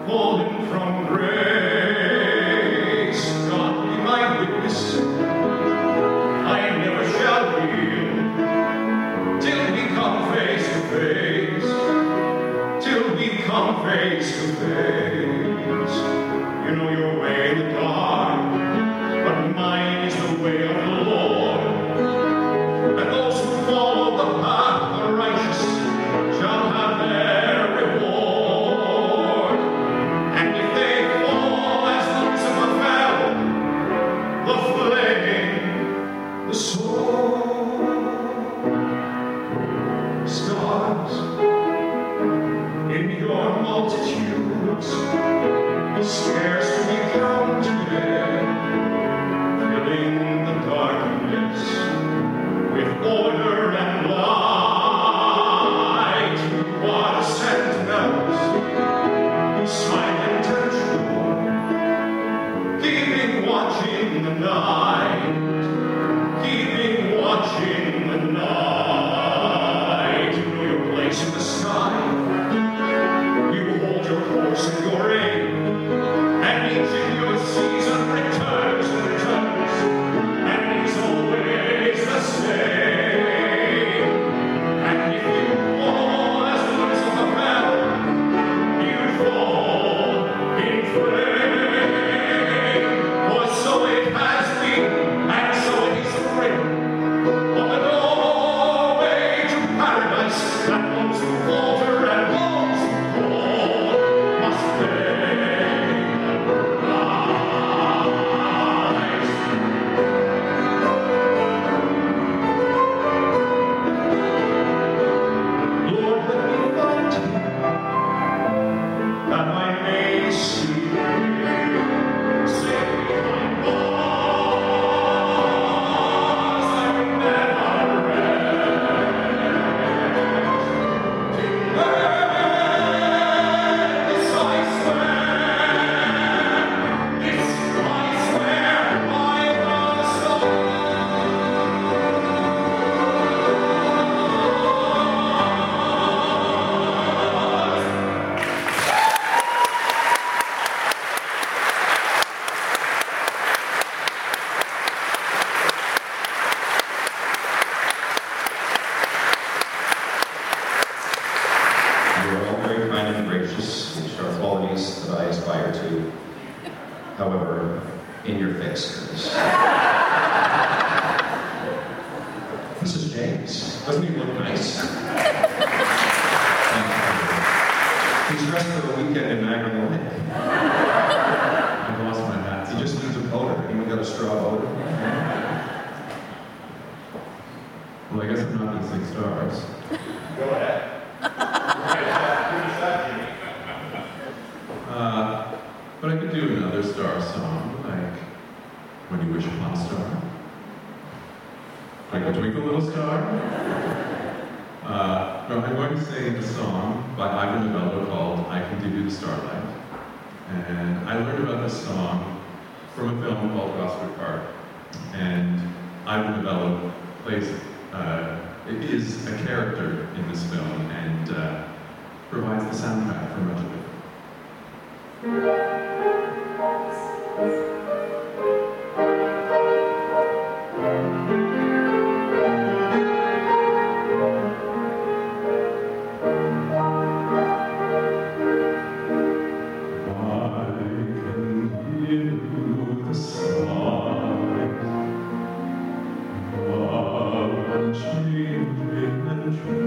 fallen from grace. God be my witness, I never shall yield till we come face to face, till we come face to face. You know your way in the dark, but mine is the way of the Lord. And those who follow the path of the righteous shall have their reward. And if they fall as Lucifer fell, the flame, the sword, stars in your multitudes, scarce to be counted, filling the darkness with order and light. You are the sentinels, silent and true, keeping watch in the night, keeping watch in the night. You know your place in the sky, you hold your course and your aim, and each in your season returns and returns, and he's always the same. And if you fall as Lucifer fell, you fall in flame. For so it has been, and so it is written, on the doorway to paradise, that those who falter and those who fall must pay the price. Lord, let me find him, that I may see him. Save me my cause, I will never rest. Till this I swear, this I swear by the You are all very kind and gracious, which are qualities that I aspire to. However, in your face, Curtis. This is James. Doesn't he look nice? He's dressed for the weekend in Niagara Lake. I've lost my hat. He just needs a boater. Anyone got a straw boater? Well, I guess I'm not going to sing stars. Go ahead. But I could do another star song, like When You Wish Upon a Star. Like a Twinkle Little Star. No, I'm going to sing a song by Ivan Novello called I Can Give You the Starlight. And I learned about this song from a film called Gosford Park. And Ivan Novello plays, is a character in this film and provides the soundtrack for much of it.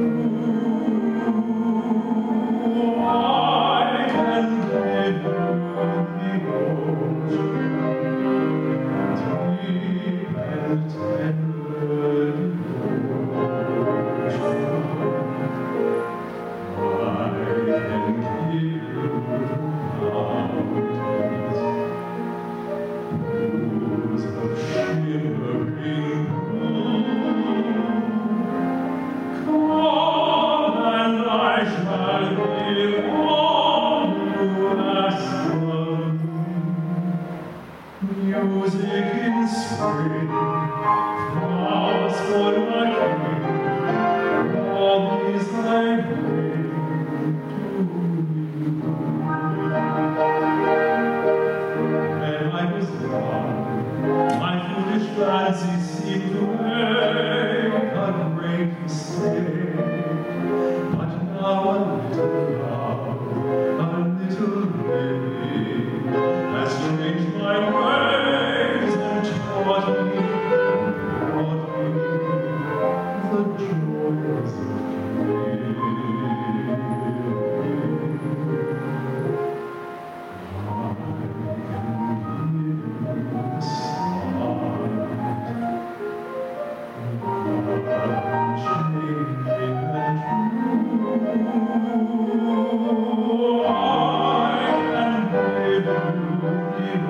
I can give you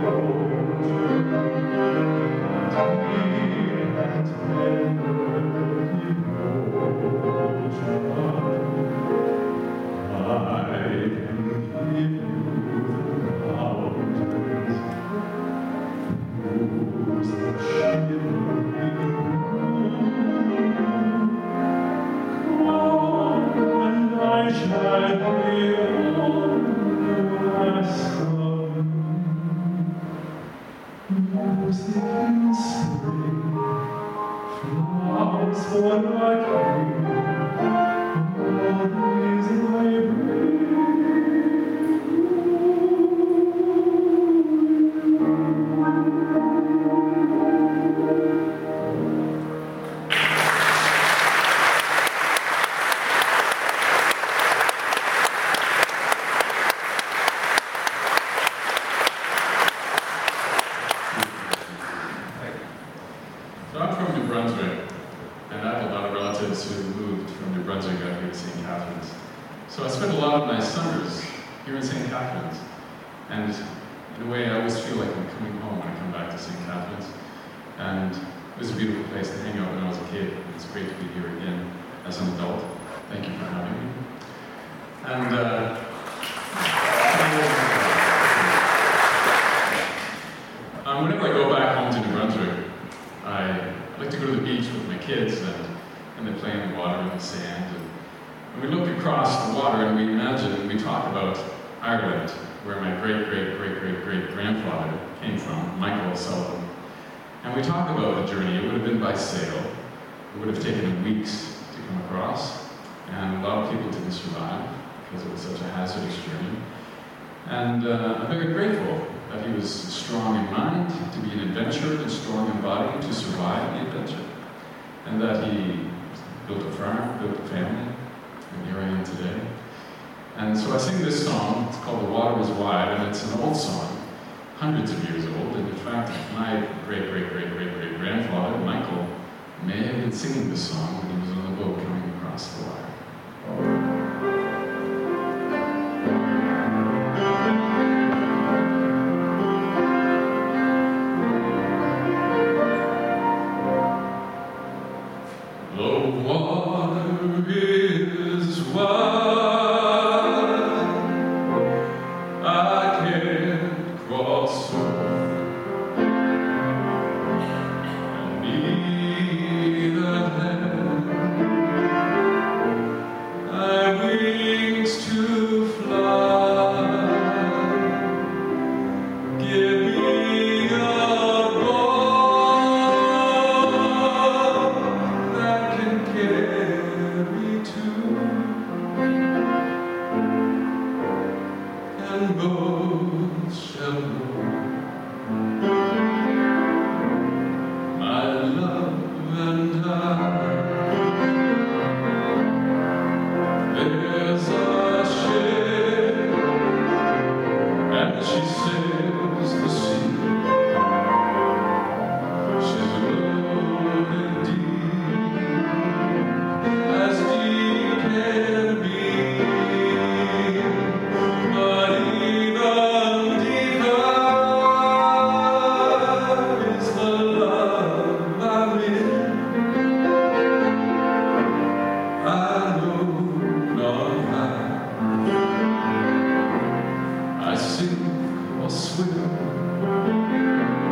I sink or swim